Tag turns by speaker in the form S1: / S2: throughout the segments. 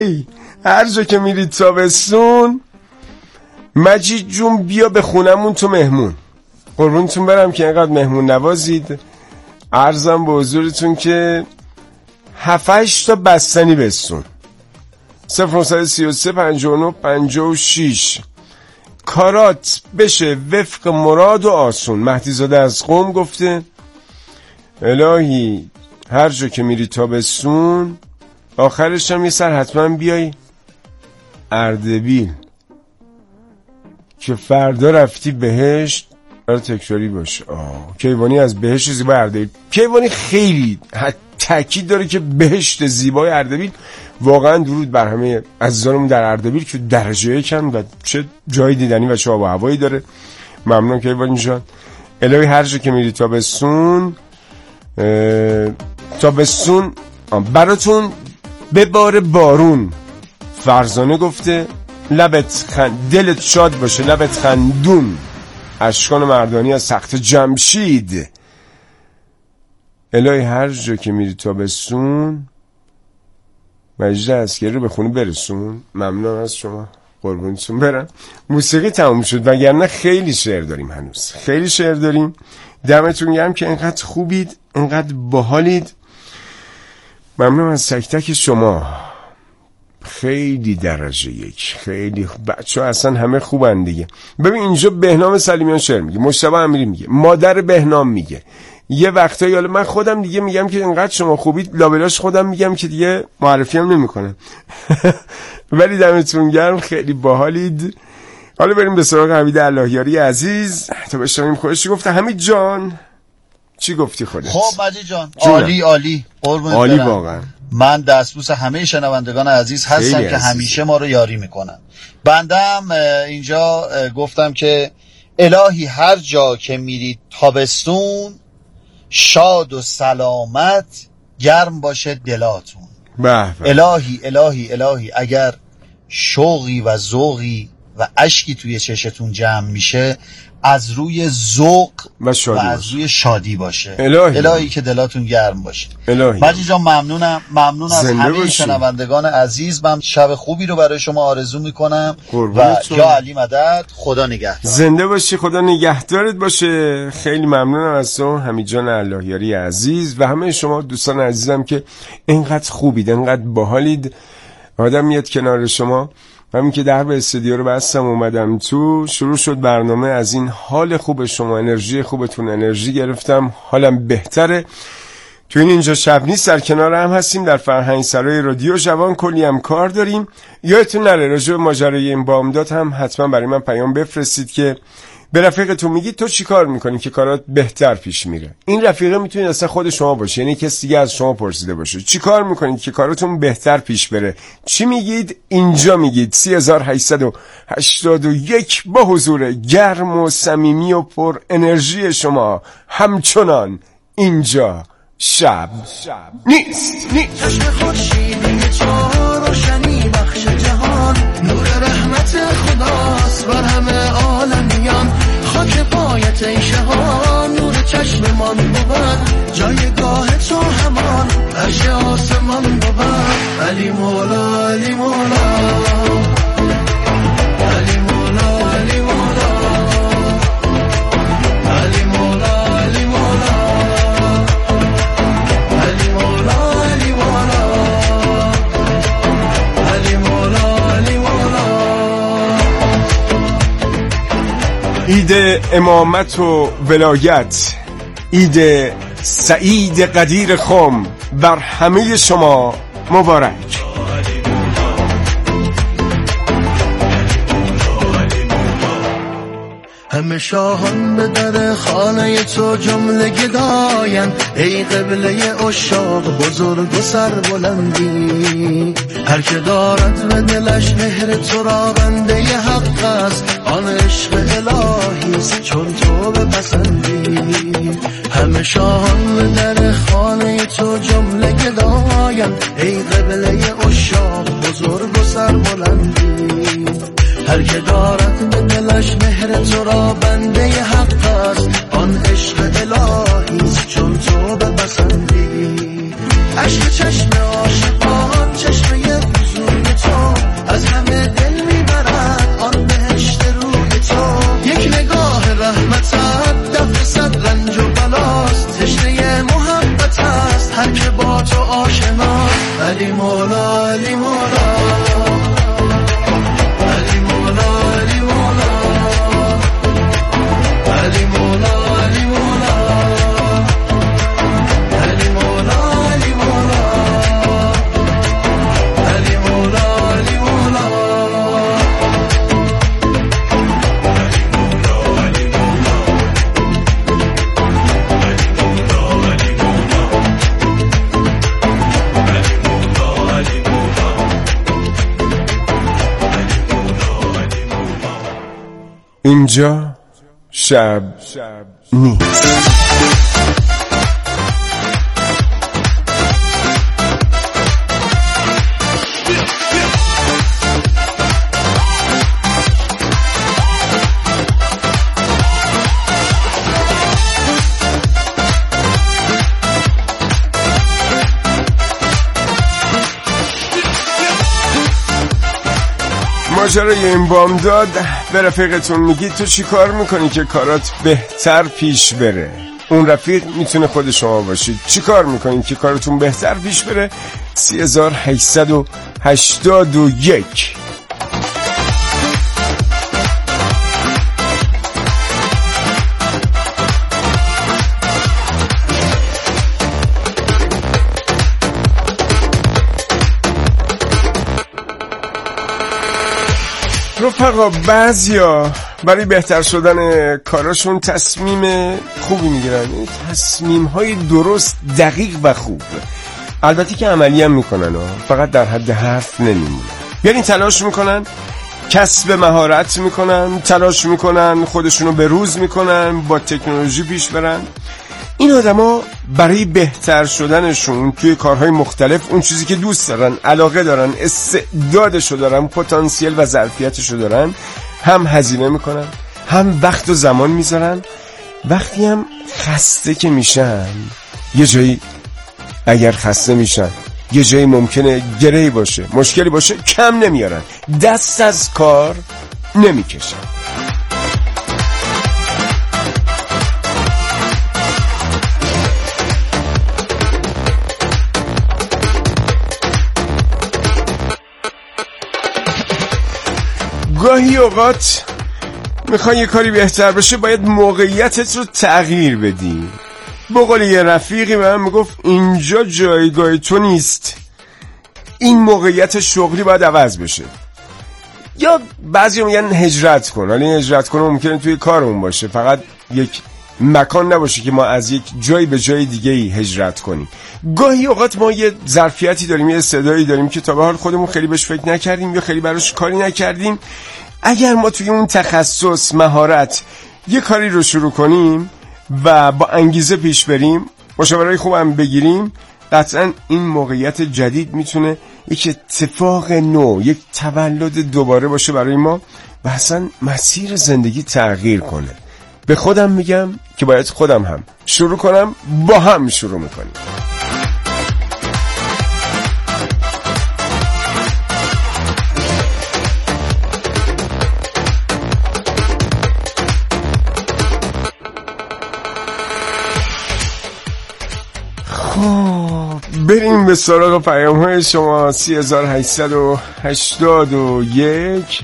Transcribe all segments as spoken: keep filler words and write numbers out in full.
S1: هر جا که میرید تابستون، مجید جون بیا به خونمون تو مهمون. قربونتون برم که اینقدر مهمون نوازید. عرضم به حضورتون که هفت هشت تا بستنی بستون. صفر نهصد و سی و سه پنجاه و نه پنجاه و شش. کارات بشه وفق مراد و آسون. مهدی زاده از قم گفته الهی هر جا که میری تابستون، آخرش هم یه سر حتما بیای اردبیل که فردا رفتی بهشت. برای تکراری باشه. آه. کیوانی از بهشت زیبای اردبیل. کیوانی خیلی تاکید داره که بهشت زیبای اردبیل. واقعا درود بر همه عزیزانمون در اردبیل که درجه یکن و چه جای دیدنی و چه آب و هوایی داره. ممنون کیوانی جان. الهی هر جا که میری تابستون، تابستون براتون بباره بارون. فرزانه گفته لبت خند، دلت شاد باشه، لبت خندون. اشکان مردانی از سخت جمشید. الهی هر جا که میری تابستون، مجید اسکری رو به خونه برسون. ممنون از شما، قربونتون برم. موسیقی تموم شد وگرنه خیلی شعر داریم، هنوز خیلی شعر داریم. دمتون گرم که اینقدر خوبید، اینقدر باحالید. ممنون از تک تک شما. خیلی درجه یک، خیلی بچه ها اصلا همه خوبن دیگه. ببین اینجا بهنام سلیمیان شعر میگه، مجتبی امیری میگه، مادر بهنام میگه. یه وقتایی حالا من خودم دیگه میگم که اینقدر شما خوبید، لابلاش خودم میگم که دیگه معرفی هم نمیکنم. ولی دمتون گرم، خیلی باحالید. حالا بریم به سراغ حمید اللهیاری عزیز تا بشنویم خودش چی گفته. حمید جان چی گفتی خودت؟
S2: خب مجید جان عالی عالی قربونت
S1: عالی
S2: برم.
S1: واقعا
S2: من دستبوس همه شنوندگان عزیز هستم که عزیز. همیشه ما رو یاری میکنن. بندم اینجا گفتم که الهی هر جا که میرید تابستون، شاد و سلامت گرم باشه دلاتون.
S1: بله.
S2: الهی الهی الهی اگر شوقی و ذوقی و اشکی توی چشتون جمع میشه، از روی ذوق و, و از روی شادی باشه. الهی, الهی که دلاتون گرم باشه. مجید جان ممنونم، ممنون از همه شنوندگان عزیز. من شب خوبی رو برای شما آرزو میکنم و یا علی مدد، خدا نگهدار.
S1: زنده باشی، خدا نگهدارت باشه. خیلی ممنونم از تو حمید جان اللهیاری عزیز و همه شما دوستان عزیزم که اینقدر خوبید، اینقدر باحالید. آدم میاد کنار شما. همین که در به استودیو رو بستم اومدم تو، شروع شد برنامه. از این حال خوب شما، انرژی خوبتون انرژی گرفتم، حالم بهتره. تو این اینجا شب نیست، در کنار هم هستیم در فرهنگ سرای رادیو جوان. کلی هم کار داریم. یادتون نره راجع به ماجرای این بامداد هم حتما برای من پیام بفرستید که به رفیقتون میگید تو چی کار میکنی که کارات بهتر پیش میره. این رفیقه میتونید اصلا خود شما باشه، یعنی کسی دیگه از شما پرسیده باشه چی کار میکنید که کاراتون بهتر پیش بره. چی میگید؟ اینجا میگید. سی هزار و هشتصد و هشتاد و یک با حضور گرم و صمیمی و پر انرژی شما همچنان اینجا شب نیست.
S3: چشم خورشیدی چهار روشنی بخش جهان، نور رحمت خداست بر همه عالمیان. خاک پایت ای شهان، نور چشممان بود، جایگاه تو همان عرش آسمان بود. علی مولا علی مولا علی مولا علی مولا علی مولا علی مولا علی مولا علی مولا علی مولا علی مولا.
S1: عید امامت و ولایت، عید سعید قدیر خم بر همه شما مبارک.
S3: همه شاهان به در خانه تو جمله گداین، ای قبله عشاق بزرگ و سربلندی. هر که دارد به دلش مهر تو را بنده حق است، آن عشق الهی است چون تو بپسندی. همه شاهان به در خانه تو جمله گداین، ای قبله عشاق بزرگ و سربلندی. هر که دارد به دلش مهر تو را بنده حق است، آن عشق الهی است چون تو بپسندی. عشق چشم عاشقان، چشمه وضوی
S1: اینجا شب نیست. ماجرای این بامداد به رفیقتون میگی تو چی کار میکنی که کارات بهتر پیش بره؟ اون رفیق میتونه خود شما باشید. چی کار میکنید که کارتون بهتر پیش بره؟ سی هزار هشتصد و هشتاد و یک. رفقا بعضیا برای بهتر شدن کاراشون تصمیم خوبی میگیرن، تصمیم های درست، دقیق و خوب، البته که عملی هم میکنن ها. فقط در حد حرف نمیمونه. یعنی تلاش میکنن، کسب مهارت میکنن، تلاش میکنن، خودشونو به روز میکنن، با تکنولوژی پیش برن. این آدما برای بهتر شدنشون توی کارهای مختلف اون چیزی که دوست دارن، علاقه دارن، استعدادشو دارن، پتانسیل و ظرفیتشو دارن، هم هزینه میکنن، هم وقت و زمان میذارن. وقتی هم خسته که میشن، یه جایی اگر خسته میشن یه جایی ممکنه گرهی باشه، مشکلی باشه، کم نمیارن، دست از کار نمیکشن. گاهی اوقات میخوای یه کاری بهتر بشه، باید موقعیتت رو تغییر بدی. به قول یه رفیقی من میگفت اینجا جایگاه تو نیست، این موقعیت شغلی باید عوض بشه. یا بعضی میگن هجرت کن. حالا این هجرت کن ممکنه توی کارمون باشه، فقط یک مکان نباشه که ما از یک جای به جای دیگه ای هجرت کنیم. گاهی اوقات ما یه ظرفیتی داریم، یه استعدادی داریم که تا به حال خودمون خیلی بهش فکر نکردیم یا خیلی براش کاری نکردیم. اگر ما توی اون تخصص، مهارت یه کاری رو شروع کنیم و با انگیزه پیش بریم، مشاورهای خوبم بگیریم، قطعا این موقعیت جدید میتونه یک اتفاق نو، یک تولد دوباره باشه برای ما و اصلا مسیر زندگی تغییر کنه. به خودم میگم که باید خودم هم شروع کنم، با هم شروع میکنیم. خب بریم به سراغ پیام های شما. سی هزار هشتصد و هشتاد و یک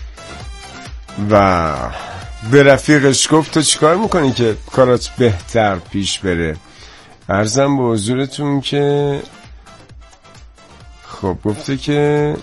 S1: و به رفیقش گفت تو چیکار میکنی که کارات بهتر پیش بره؟ عرضم به حضورتون که خب گفته که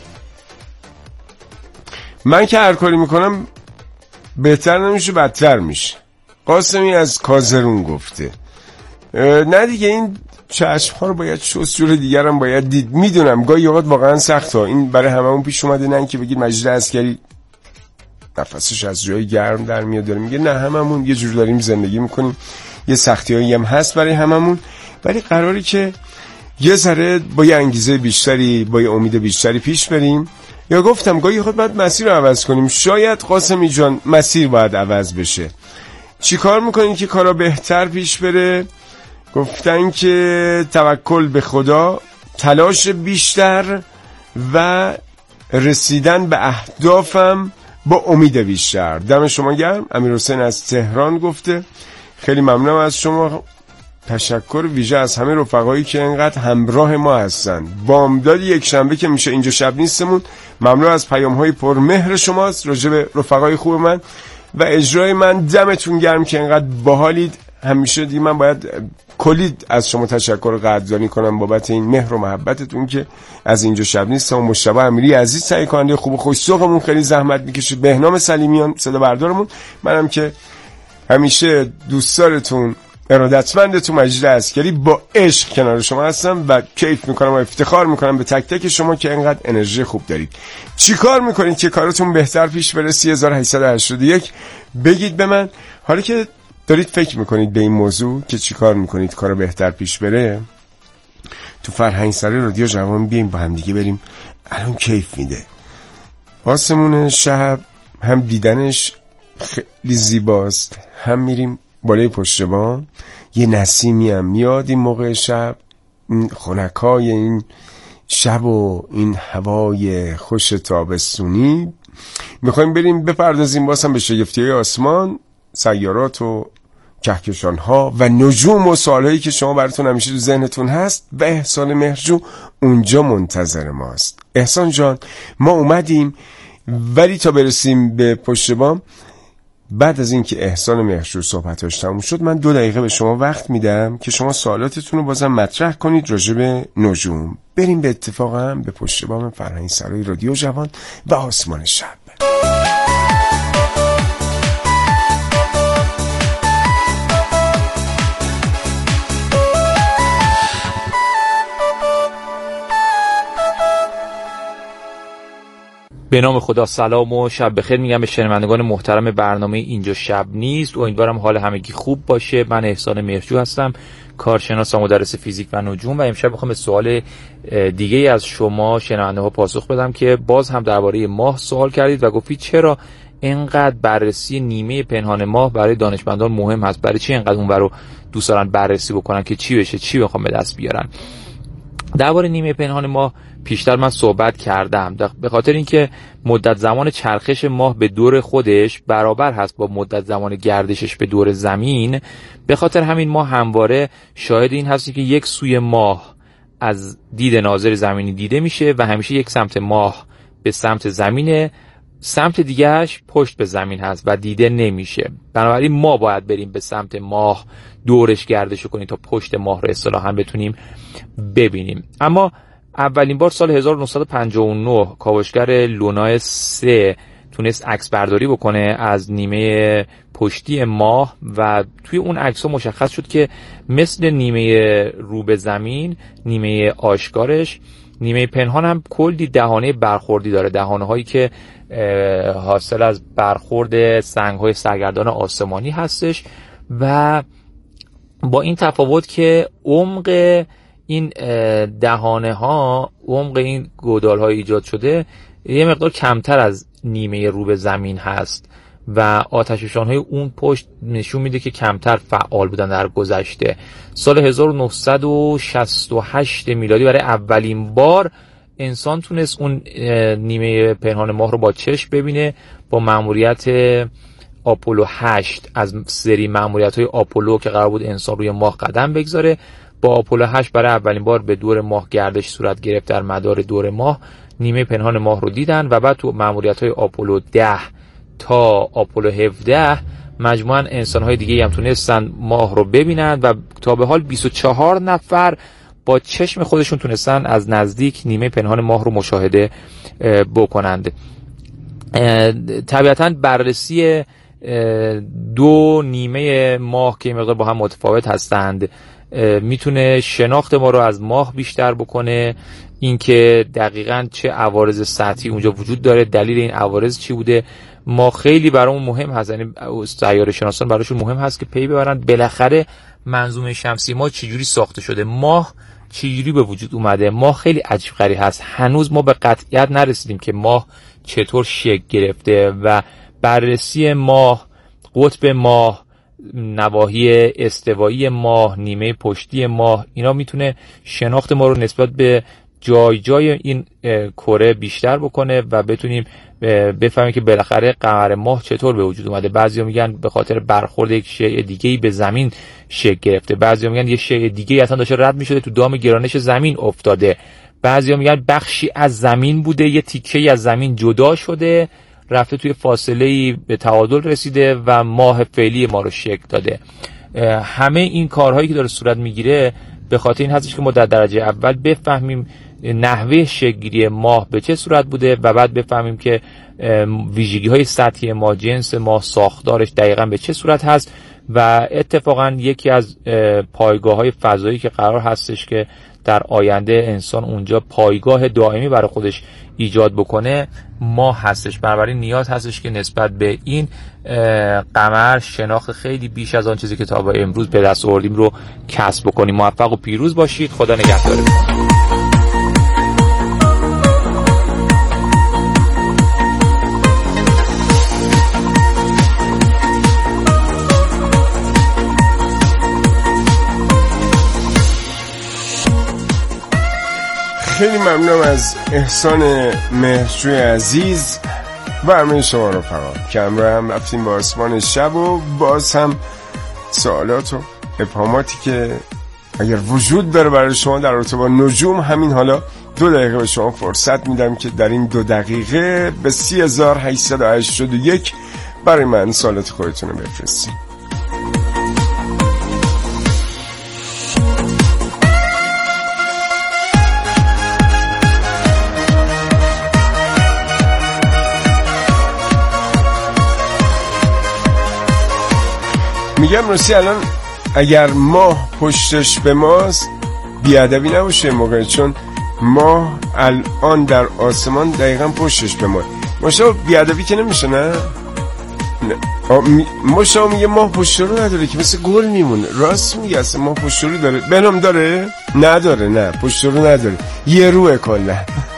S1: من که هر کاری میکنم بهتر نمیشه، بدتر میشه. قاسمی از کازرون گفته. نه دیگه، این چشم ها رو باید شست، جور دیگر هم باید دید. میدونم گاهی اوقات واقعا سخت ها، این برای هممون پیش اومده. نه اینکه بگید مجید عسکری نفسش از جای گرم در میاد داره میگه نه، هممون یه جور داریم زندگی میکنیم، یه سختی هایی هم هست برای هممون، ولی قراری که یه ذره با یه انگیزه بیشتری، با یه امید بیشتری پیش بریم. یا گفتم گاهی خود باید مسیر رو عوض کنیم. شاید قاسمی جان مسیر باید عوض بشه. چی کار میکنین که کارا بهتر پیش بره؟ گفتن که توکل به خدا، تلاش بیشتر و رسیدن به اهدافم با امید بیشتر. دم شما گرم. امیرحسین از تهران گفته خیلی ممنونم از شما. تشکر ویژه از همه رفقایی که اینقدر همراه ما هستن. بامداد یک شنبه که میشه اینجا شب نیستمون. ممنون از پیام‌های پرمهر شماست راجع به رفقای خوب من و اجرای من. دمتون گرم که اینقدر باحالید. همیشه دیگه من باید کلی از شما تشکر و قدردانی کنم بابت این مهر و محبتتون که از اینجا شب نیست. و مجتبی امیری عزیز تهیه کننده خوب و خوش ذوقمون خیلی زحمت میکشه. بهنام سلیمیان صدا بردارمون، منم که همیشه دوستارتون ارادتمندتون مجید عسکری با عشق کنار شما هستم و کیف میکنم و افتخار میکنم به تک تک شما که اینقدر انرژی خوب دارید. چی کار میکنید که کارتون بهتر پیش بره؟ سه هزار و هشتصد و هشتاد و یک بگید به من. حالا که دارید فکر میکنید به این موضوع که چی کار میکنید کارو بهتر پیش بره، تو فرهنگ سرای رادیو جوان بیایم با هم دیگه بریم. الان کیف میده. آسمون شب هم دیدنش خیلی زیباست، هم میریم بالای پشت بام، یه نسیمی هم میاد این موقع شب، این خنکای این شب و این هوای خوش تابستونی. میخوایم بریم بپردازیم باز هم به شگفتی‌های آسمان، سیارات و کهکشان ها و نجوم و سوالهایی که شما براتون همیشه تو ذهنتون هست و احسان مهرجو اونجا منتظر ماست. احسان جان ما اومدیم، ولی تا برسیم به پشت بام، بعد از اینکه احسان مهرجو صحبتاش تموم شد، من دو دقیقه به شما وقت میدم که شما سوالاتتون رو بازم مطرح کنید راجع به نجوم. بریم به اتفاقا به پشت بام فرهنگ سرای رادیو جوان و آسمان شب.
S4: به نام خدا، سلام و شب بخیر میگم به شنوندگان محترم برنامه اینجا شب نیست. امیدوارم حال همگی خوب باشه. من احسان مهرجو هستم، کارشناس و مدرس فیزیک و نجوم، و امشب میخوام به سوال دیگه از شما شنونده ها پاسخ بدم که باز هم درباره ماه سوال کردید و گفتید چرا اینقدر بررسی نیمه پنهان ماه برای دانشمندان مهم هست، برای چی اینقدر اون رو دوست دارن بررسی بکنن که چی بشه، چی بخوام به دست بیارن. درباره نیمه پنهان ماه پیشتر من صحبت کردم، به خاطر اینکه مدت زمان چرخش ماه به دور خودش برابر هست با مدت زمان گردشش به دور زمین. به خاطر همین ما همواره شاهد این هستیم که یک سوی ماه از دید ناظر زمینی دیده میشه و همیشه یک سمت ماه به سمت زمینه، سمت دیگهش پشت به زمین هست و دیده نمیشه. بنابراین ما باید بریم به سمت ماه، دورش گردش کنیم تا پشت ماه رو اصطلاحاً بتونیم ببینیم. اما اولین بار سال هزار و نهصد و پنجاه و نه کاوشگر لونا سه تونست عکس برداری بکنه از نیمه پشتی ماه و توی اون عکس‌ها مشخص شد که مثل نیمه رو به زمین، نیمه آشکارش، نیمه پنهان هم کلی دهانه برخوردی داره، دهانه هایی که حاصل از برخورد سنگ های سرگردان آسمانی هستش و با این تفاوت که عمق این دهانه ها، عمق این گودال های ایجاد شده یه مقدار کمتر از نیمه رو به زمین هست و آتشفشان های اون پشت نشون میده که کمتر فعال بودن در گذشته. سال هزار و نهصد و شصت و هشت میلادی برای اولین بار انسان تونست اون نیمه پنهان ماه رو با چشم ببینه با مأموریت آپولو هشت از سری مأموریت‌های آپولو که قرار بود انسان روی ماه قدم بگذاره. با آپولو هشت برای اولین بار به دور ماه گردش صورت گرفت، در مدار دور ماه نیمه پنهان ماه رو دیدن و بعد تو مأموریت‌های آپولو ده تا آپولو هفده مجموعاً انسان‌های دیگه هم تونستن ماه رو ببینن و تا به حال بیست و چهار نفر با چشم خودشون تونستن از نزدیک نیمه پنهان ماه رو مشاهده بکنند. طبیعتاً بررسی دو نیمه ماه که مقدار با هم متفاوت هستند میتونه شناخت ما رو از ماه بیشتر بکنه، اینکه دقیقاً چه عوارض سطحی اونجا وجود داره، دلیل این عوارض چی بوده. ما خیلی برامون مهم هست، یعنی سیاره شناسان براشون مهم هست که پی ببرن بالاخره منظومه شمسی ما چجوری ساخته شده، ماه چجوری به وجود اومده. ماه خیلی عجیب غریب هست، هنوز ما به قطعیت نرسیدیم که ماه چطور شکل گرفته و بررسی ماه، قطب ماه، نواحی استوایی ماه، نیمه پشتی ماه، اینا میتونه شناخت ما رو نسبت به جای جای این کره بیشتر بکنه و بتونیم بفهمیم که بالاخره قمر ماه چطور به وجود اومده. بعضیا میگن به خاطر برخورد یک شیء دیگه‌ای به زمین شکل گرفته، بعضیا میگن یه شیء دیگه‌ای اصلا داشته رد میشده تو دام گرانش زمین افتاده، بعضیا میگن بخشی از زمین بوده، یه تیکه‌ای از زمین جدا شده رفته توی فاصله‌ای به تعادل رسیده و ماه فعلی ما رو شکل داده. همه این کارهایی که داره صورت میگیره به خاطر این هستش که ما در درجه اول بفهمیم نحوه شکل‌گیری ماه به چه صورت بوده و بعد بفهمیم که ویژگی‌های سطحی ما، جنس ما، ساختارش دقیقاً به چه صورت هست و اتفاقا یکی از پایگاه‌های فضایی که قرار هستش که در آینده انسان اونجا پایگاه دائمی برای خودش ایجاد بکنه ماه هستش. بنابراین نیاز هستش که نسبت به این قمر شناخت خیلی بیش از آن چیزی که تا به امروز به دست آوردیم رو کسب بکنیم. موفق و پیروز باشید. خدا نگهدارتون.
S1: خیلی ممنونم از احسان مهرجوی عزیز و همه شما رفقا که همراه هم رفتیم با آسمان شب و باز هم سوالات و ابهاماتی که اگر وجود داره برای شما در رابطه با نجوم، همین حالا دو دقیقه به شما فرصت میدم که در این دو دقیقه به سی هزار و هشتصد و هشتاد و یک برای من سوالات خودتون رو بفرستید. میگم راستی الان اگر ماه پشتش به ماست بیادبی نباشه موقع، چون ماه الان در آسمان دقیقا پشتش به ماه. ماشا بیادبی که نمیشه نه؟ نه ماشا میگه ماه پشت رو نداره که مثل گل میمونه. راست میگه اصلا ماه پشت رو داره. بنام داره؟ نداره. نه پشت رو نداره، یه روه کلا.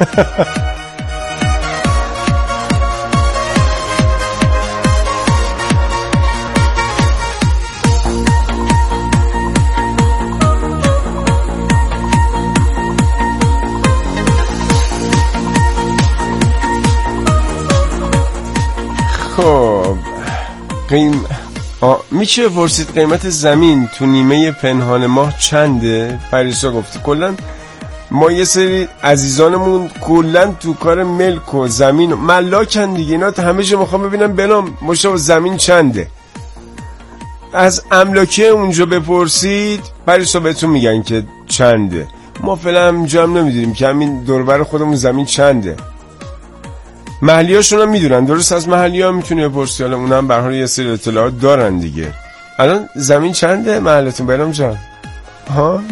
S1: خب قیم میشه پرسید قیمت زمین تو نیمه پنهان ماه چنده؟ پریسا گفته کلن ما یه سری عزیزانمون کلن تو کار ملک و زمین و ملاکن دیگه، اینا همه جا میخوام ببینم بنام مشا زمین چنده. از املاکی اونجا بپرسید پریسا بهتون میگن که چنده. ما فعلا همینجا هم نمیدونیم که همین دوربر خودمون زمین چنده. محلی هاشون هم میدونن، درست از محلی ها میتونی بپرسی، حالا اون هم برحال یه سری اطلاعات دارن دیگه. الان زمین چنده محلتون بینام جان؟ ها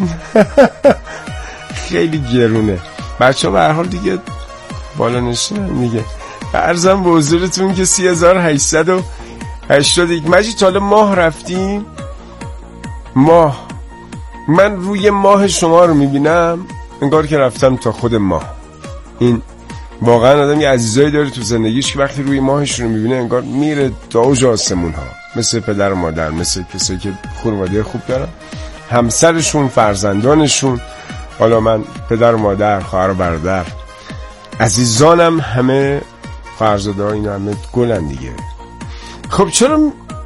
S1: خیلی گرونه بچه ها برحال دیگه بالا نشینن دیگه. عرضم به حضورتون که سی هزار و هشتصد و هشتاد و یک مجید تا حالا ماه رفتیم؟ ماه من روی ماه شما رو میبینم انگار که رفتم تا خود ماه. این واقعا آدم یه عزیزایی داره تو زندگیش که وقتی روی ماهشون رو میبینه انگار میره تا اوج آسمون ها، مثل پدر و مادر، مثل کسایی که خانواده خوب دارن، همسرشون، فرزندانشون. حالا من پدر و مادر، خواهر و برادر، عزیزانم همه فرزاده ها، اینا همه گلن دیگه. خب چرا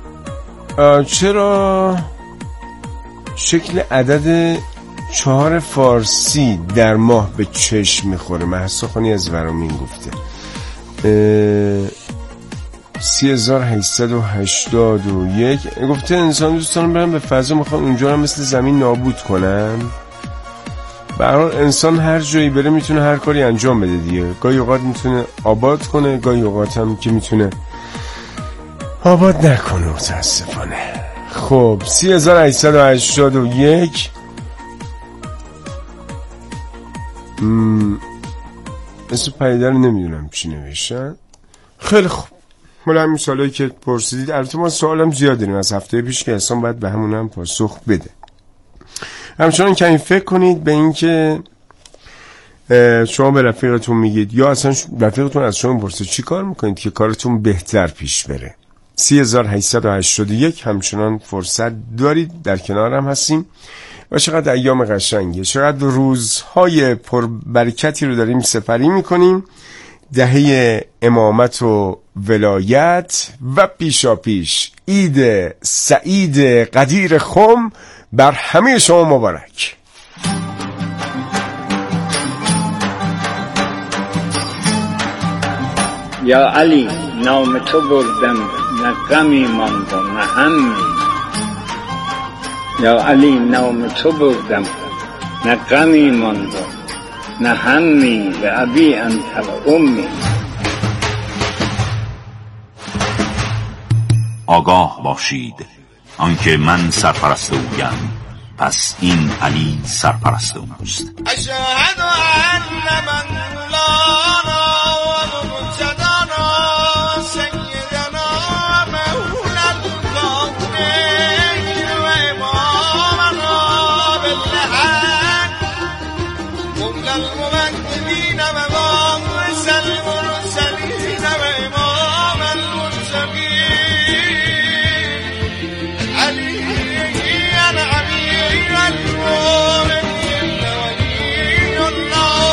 S1: چرا شکل عدد چهار فارسی در ماه به چشم میخوره؟ مهسا خانی از ورامین گفته. سی هزار و هشتصد و هشتاد و یک گفته انسان دوستان برن به فضا، میخوان اونجا هم مثل زمین نابود کنن. به هر حال انسان هر جایی بره میتونه هر کاری انجام بده دیگه. گاهی اوقات میتونه آباد کنه، گاهی اوقات هم که میتونه آباد نکنه متاسفانه. خب سی هزار و هشتصد و هشتاد و یک اسم پیدر نمیدونم چی نوشتن. خیلی خوب، مال همین سوالایی که پرسیدید. البته ما سوالم زیاد داریم از هفته پیش که اصلا باید به همون هم پاسخ بده. همچنان کمی فکر کنید به این که شما به رفیقتون میگید یا اصلا رفیقتون از شما پرسه چی کار میکنید که کارتون بهتر پیش بره. سی هزار و هشتصد و هشتاد و یک همچنان فرصت دارید، در کنارم هستیم. و چقدر ایام قشنگه، چقدر روزهای پربرکتی رو داریم سپری میکنیم. دهه امامت و ولایت و پیشا پیش عید سعید قدیر خم بر همه شما مبارک.
S5: یا علی نام تو بردم نه غمی ماند و نه همی. یا علی نام تو بردم نه غمی ماند و نه همی. به ابی انت و امی.
S6: آگاه باشید آنکه من سرپرست اویم، پس این علی سرپرست اوست.
S3: اشهد ان من مولانا و مجدنا سیدنا مولا الکونین و امامنا بالحق مولا الموحدین و وارث المرسلین و امام المتقین علی الامین المؤمنین ولی الله.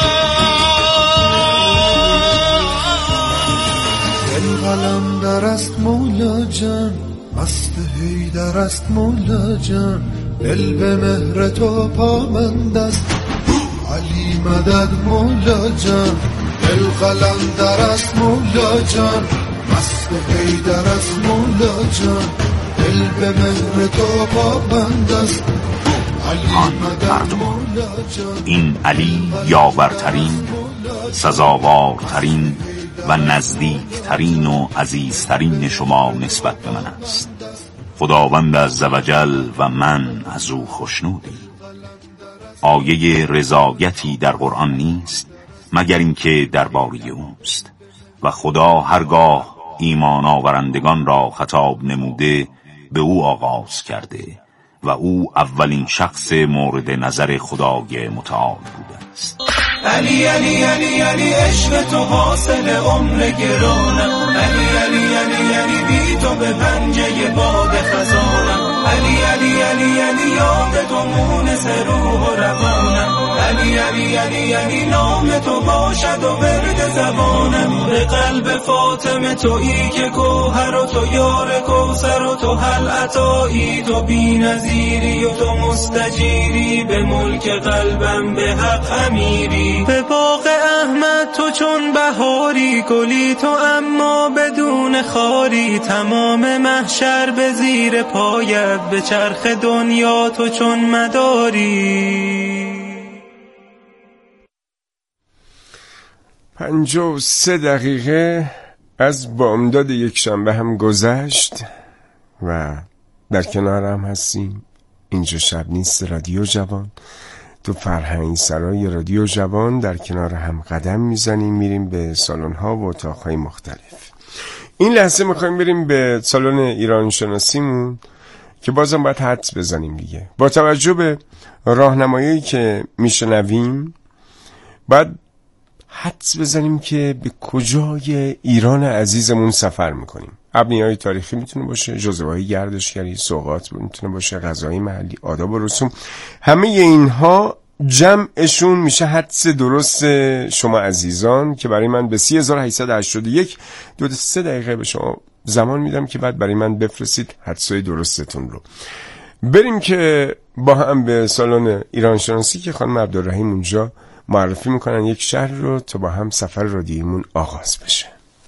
S3: دل قلندر است مولا جان، مست حیدر است مولا جان، دل به مهر تو پامند است علی مدد مولا جان. دل قلندر است مولا جان، مست حیدر است مولا جان، دل به مهر تو پابند است
S6: آن مردمان، این علی یاورترین، سزاوارترین و نزدیکترین و عزیزترین شما نسبت به من است. خداوند عزوجل و من از او خوشنودیم. آیه رضایتی در قرآن نیست مگر اینکه درباره اوست و خدا هرگاه ایمان آورندگان را خطاب نموده به او آغاز کرده و او اولین شخص مورد نظر خدای متعال بوده است.
S3: علی علی علی علی عشق تو حاصل عمر گرانم، علی علی علی علی بی تو به پنجه باد خزانم، علی علی علی علی یاد تو مونس روح و روانم، علی علی علی علی نام تو باشد و ورد زبانم، به قلب فاطمه تویی که گوهر و تو یار کوثر و تو هل عطایی، تو بی نظیری و تو مستجیری، به ملک قلبم به حق امیری، به باغ احمد تو چون بهاری، گلی تو اما بدون خاری، تمام محشر به زیر پایت، به چرخ دنیا تو چون مداری.
S1: پنجاه و سه دقیقه از بامداد یک شنبه هم گذشت و در کنارم هستیم. اینجا شب نیست رادیو جوان، تو فرهنگ سرای رادیو جوان در کنار هم قدم میزنیم، میریم به سالن ها و اتاقهای مختلف. این لحظه میخوایم بریم به سالن ایران شناسیمون که بازم باید حدس بزنیم دیگه. با توجه به راهنمایی که میشنویم باید حدس بزنیم که به کجای ایران عزیزمون سفر میکنیم. ابنیه‌های تاریخی میتونه باشه، جزوه‌های گردشگری، سوغات میتونه باشه، غذای محلی، آداب و رسوم. همه اینها جمعشون میشه حدس درست شما عزیزان که برای من به سی هزار و هشتصد و هشتاد و یک دو تا سه دقیقه به شما زمان میدم که بعد برای من بفرستید حدسای درستتون رو. بریم که با هم به سالن ایران شناسی که خانم عبدالرحیم اونجا معرفی میکنن یک شهر رو تا با هم سفر رادیومون آغاز بشه.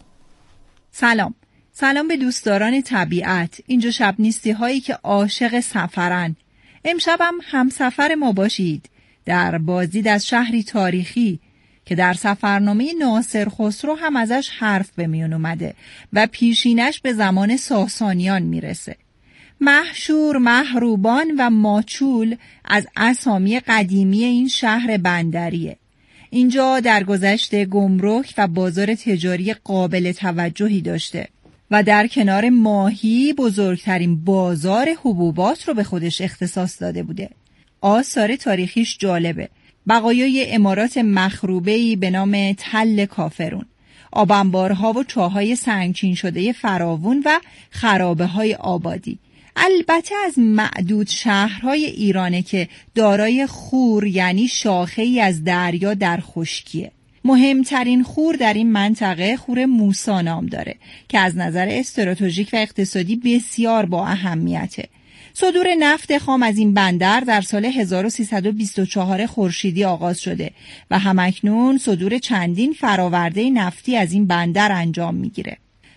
S7: سلام. سلام به دوستداران طبیعت. اینجا شب نیستی هایی که عاشق سفرن. امشبم هم سفر ما باشید در بازدید از شهری تاریخی که در سفرنامه ناصر خسرو هم ازش حرف به میون اومده و پیشینش به زمان ساسانیان میرسه. محشور، محروبان و ماچول از اسامی قدیمی این شهر بندریه. اینجا در گذشته گمرک و بازار تجاری قابل توجهی داشته و در کنار ماهی بزرگترین بازار حبوبات رو به خودش اختصاص داده بوده. آثار تاریخیش جالبه. بقایای عمارات مخروبه‌ای به نام تل کافرون، آبانبارها و چاهای سنگچین شده فراوون و خرابه‌های آبادی. البته از معدود شهرهای ایرانه که دارای خور یعنی شاخه‌ای از دریا در خشکیه. مهمترین خور در این منطقه خور موسی نام داره که از نظر استراتژیک و اقتصادی بسیار با اهمیته. صدور نفت خام از این بندر در سال هزار و سیصد و بیست و چهار خورشیدی آغاز شده و همکنون صدور چندین فراورده نفتی از این بندر انجام میگیره.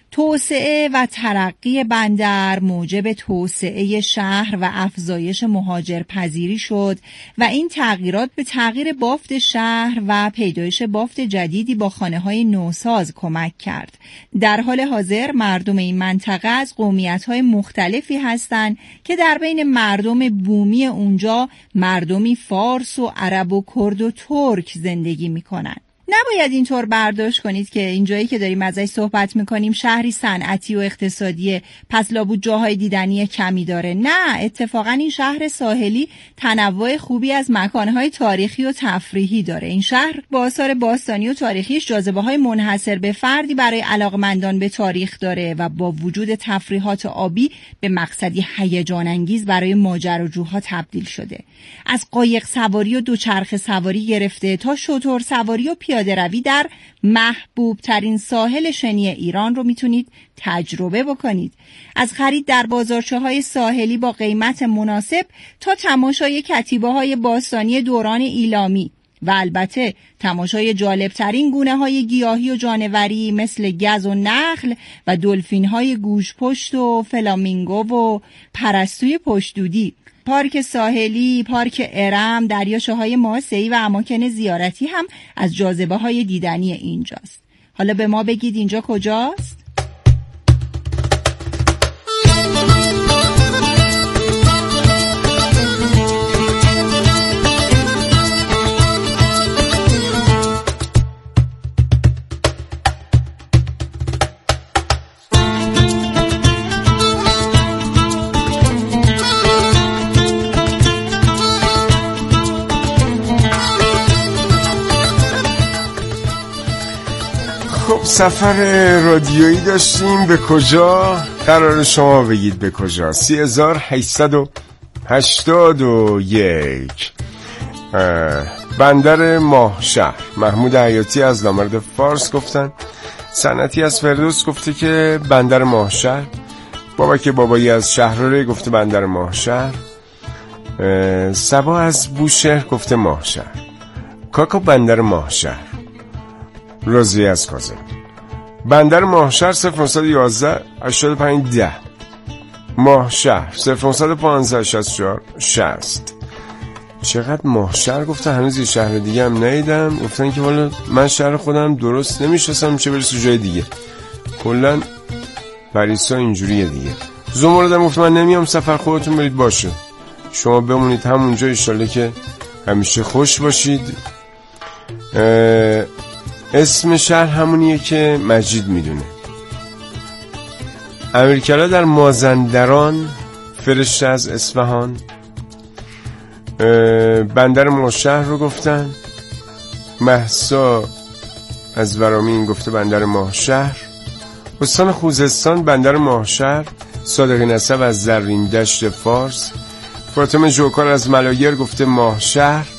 S7: توسعه و ترقی بندر موجب توسعه شهر و افزایش مهاجرپذیری شد و این تغییرات به تغییر بافت شهر و پیدایش بافت جدیدی با خانه‌های نوساز کمک کرد. در حال حاضر مردم این منطقه از قومیت‌های مختلفی هستند که در بین مردم بومی اونجا مردمی فارس و عرب و کرد و ترک زندگی می‌کنند. نباید اینطور برداشت کنید که اینجایی که داریم ازش صحبت میکنیم شهری صنعتی و اقتصادیه، پس لابد جاهای دیدنی کمی داره. نه، اتفاقا این شهر ساحلی تنوع خوبی از مکانهای تاریخی و تفریحی داره. این شهر با آثار باستانی و تاریخیش جاذبه‌های منحصر به فردی برای علاقمندان به تاریخ داره و با وجود تفریحات آبی به مقصدی هیجان انگیز برای ماجراجوها تبدیل شده. از قایق سواری و دوچرخه سواری گرفته تا شتر سواری و پیاده روی در محبوب ترین ساحل شنی ایران رو میتونید تجربه بکنید. از خرید در بازارچه های ساحلی با قیمت مناسب تا تماشای کتیبه های باستانی دوران ایلامی و البته تماشای جالبترین گونه های گیاهی و جانوری مثل گز و نخل و دلفین های گوشپشت و فلامینگو و پرستوی پشتدودی. پارک ساحلی، پارک ارم، دریاچه‌های ماسه‌ای و اماکن زیارتی هم از جاذبه‌های دیدنی اینجاست. حالا به ما بگید اینجا کجاست؟
S1: سفر رادیویی داشتیم. به کجا؟ قرار شما بگید به کجا. سی هزار هشتصد و هشتاد و یک بندر ماهشهر. محمود حیاتی از نامرد فارس گفتن. صنعتی از فردوس گفته که بندر ماهشهر. بابک بابایی از شهراره گفته بندر ماهشهر. سبا از بوشهر گفته ماهشهر. کاکا بندر ماهشهر. رازی از کازم بندر ماهشهر صفر نهصد و یازده هشتاد و پنج ده. ماهشهر صفر نهصد و پانزده شصت و چهار شصت. چقدر ماهشهر گفتن، هنوز یه شهر دیگه هم ندیدم. گفتن که والا من شهر خودم درست نمیشناسم، میشه برسه جای دیگه. کلا پریسا اینجوریه دیگه. زمردم گفت من نمیام سفر، خودتون برید باشه، شما بمونید همونجا، انشالله که همیشه خوش باشید. اسم شهر همونیه که مجید میدونه. امیرکلا در مازندران، فرشته از اصفهان. بندر ماهشهر رو گفتن. مهسا از ورامین گفته بندر ماهشهر. استان خوزستان بندر ماهشهر. صادق نسب از زرین دشت فارس. فاطمه جوکار از ملایر گفته ماهشهر.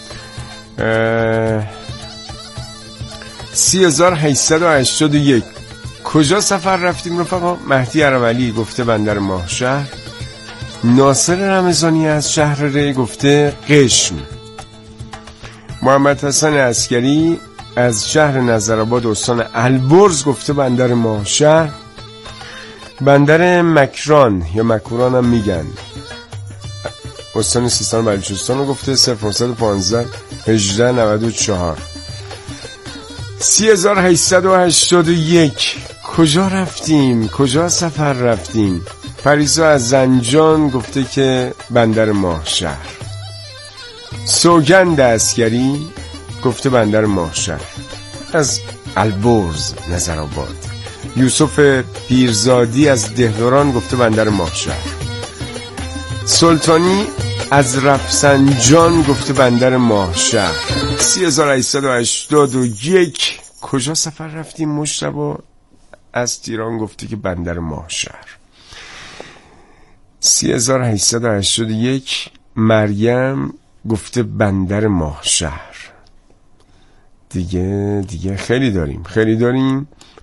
S1: سی هزار هشتصد و هشتاد و یک کجا سفر رفتیم رفقا؟ مهدی عربلی گفته بندر ماهشهر. ناصر رمضانی از شهر ری گفته قشم. محمد حسن عسکری از شهر نظرآباد استان البرز گفته بندر ماهشهر. بندر مکران یا مکوران هم میگن، استان سیستان و بلوچستان رو گفته صفر نهصد و پانزده هجده نود و چهار. سی هزار هشتصد و هشتاد و یک کجا رفتیم؟ کجا سفر رفتیم؟ پریسا از زنجان گفته که بندر ماهشهر. سوگند عسکری گفته بندر ماهشهر از البرز نظرآباد. یوسف پیرزادی از دهلوران گفته بندر ماهشهر. سلطانی از رفسنجان گفته بندر ماهشهر. سی هزار و هشتصد و هشتاد و یک کجا سفر رفتیم؟ مجتبی از تیران گفته که بندر ماهشهر. سی هزار و هشتصد و هشتاد و یک مریم گفته بندر ماهشهر. دیگه دیگه خیلی داریم خیلی داریم